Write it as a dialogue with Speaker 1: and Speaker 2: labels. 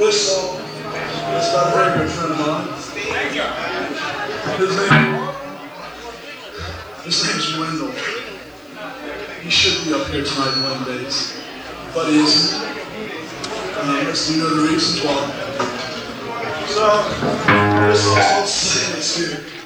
Speaker 1: This song is about a very good friend of mine. His name's Wendell. He should be up here tonight one of days, but he isn't. Let's know the reasons why. So, this song's all saying this here.